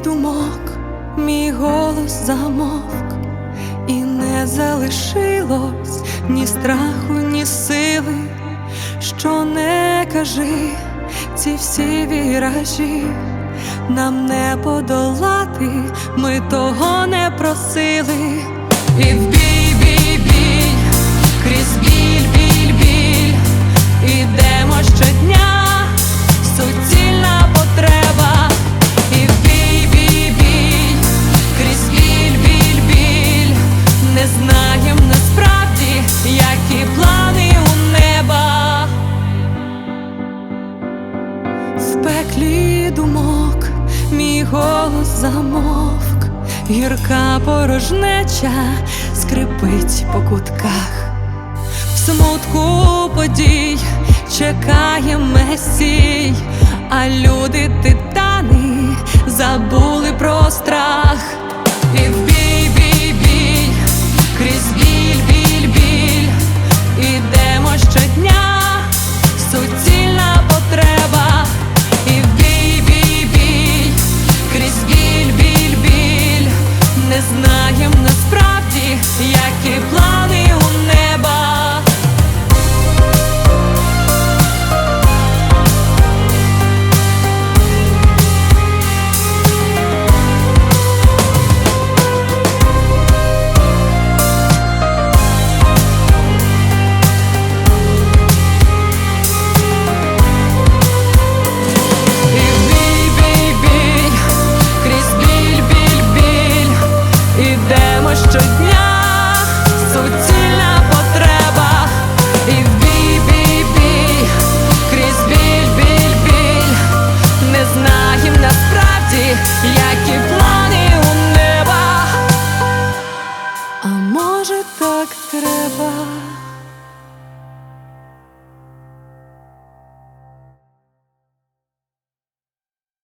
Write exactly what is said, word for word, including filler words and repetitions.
думок мій голос замовк, і не залишилось ні страху, ні сили. Що не кажи, ці всі віражі нам не подолати, ми того не просили. І в бій, бій, бій, крізь біль, біль, біль, ідемо щодня, суцільна потреба. І в бій, бій, бій, крізь біль, біль, біль, не знаєм насправді, які плани у неба. В пеклі думок мій голос замовк, гірка порожнеча скрипить по кутках. В смутку подій чекає Месій, а люди титани забули про страх.